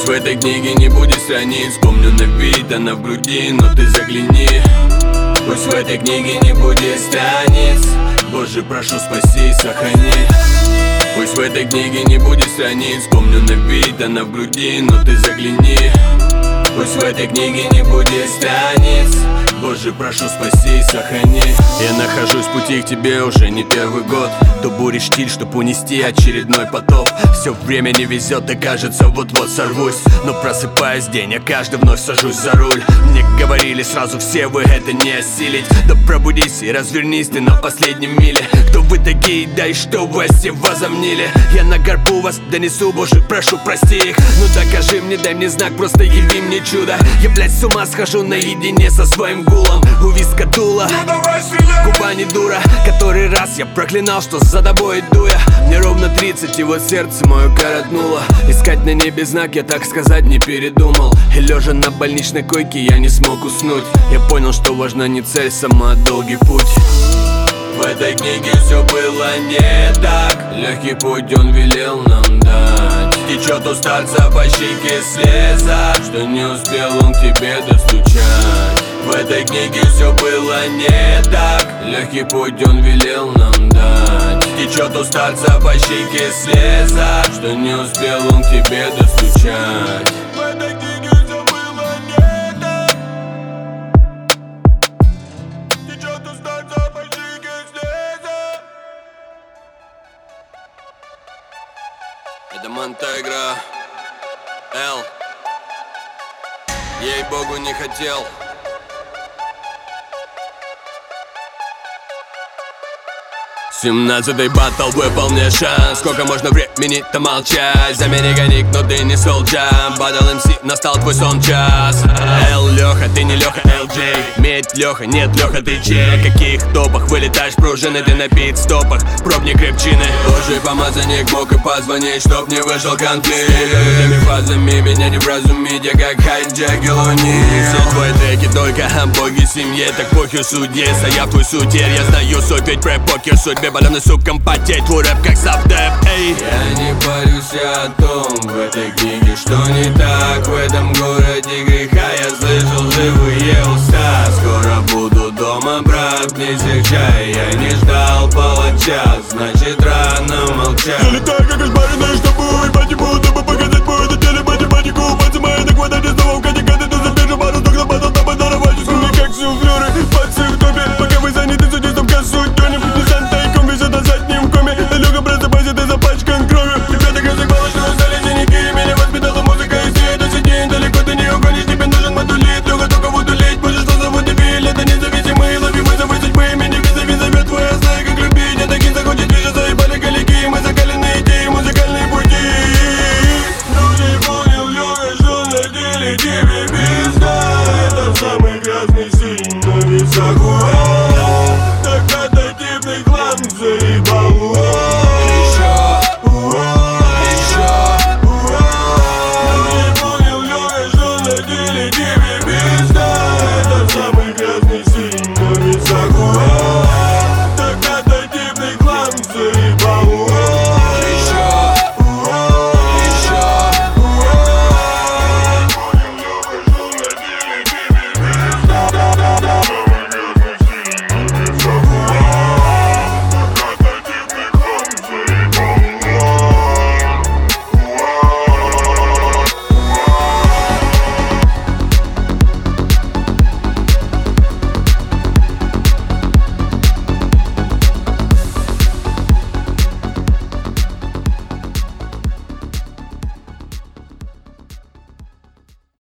Пусть в этой книге не будет страниц, помню на вид, она в груди, но ты загляни. Пусть в этой книге не будет страниц, Боже, прошу, спаси и сохрани. Пусть в этой книге не будет страниц, помню на вид, она в груди, но ты загляни. Пусть в этой книге не будет страниц, Боже, прошу, спаси и сохрани. Я нахожусь в пути к тебе уже не первый год. То буришь штиль, чтоб унести очередной потоп. Все время не везет и кажется, вот-вот сорвусь. Но просыпаясь день, я каждый вновь сажусь за руль. Мне говорили сразу все, вы это не осилить. Да пробудись и развернись ты на последнем миле. Кто вы такие, да и что вы о себе возомнили? Я на горбу вас донесу, Боже, прошу, прости их. Ну докажи мне, дай мне знак, просто яви мне чудо. Я, блядь, с ума схожу наедине со своим гулом. У виска дуло, губа не дура. Который раз я проклинал, что за тобой иду я. Мне ровно 30, и вот сердце мое коротнуло. Искать на небе знак я, так сказать, не передумал. И лежа на больничной койке я не смог уснуть. Я понял, что важна не цель, сама долгий путь. В этой книге все было не так. Легкий путь он велел нам дать. Течет у старца по щеке слеза, что не успел он к тебе достучать. В этой книге все было не так. Легкий путь он велел нам дать. Течет у старца по щеке слеза, что не успел он к тебе достучать. В этой книге все было не так. Течет у старца по щеке слеза. Это Монтегро Л. Ей-богу, не хотел. 17-й баттл, выпал мне шанс. Сколько можно времени-то молчать? За меня гоник, но ты не солджам. Баттл МС, настал твой сон час. Эл, Леха, ты не Леха, ЛД. Медь, Леха, нет, Леха, ты чей? На каких топах вылетаешь пружины? Ты на пит-стопах, пробник рыбчины. Божий помазанник мог и позвонить, чтоб не вышел конфликт. Этими фазами меня не вразумить, я как хайджек и луни. Все твои треки только о боге, семье, так похер судье. Я в твой сутерь, я знаю суть, ведь про покер судьбе. Баллоны суком потеть, твой рэп как сабдеп, эй. Я не парюсь о том в этой книге, что не так. В этом городе греха я слышал живые уста. Скоро буду дома, брат, не серчай. Я не ждал палача, значит рано молчать. Залетаю как ошпаренный, чтобы уебать и буду, дабы показать по этой теле математику. Мать моя, так хватайте снова в катикаты, ты забежу пару, так на потом, дабы нарывать. Как всю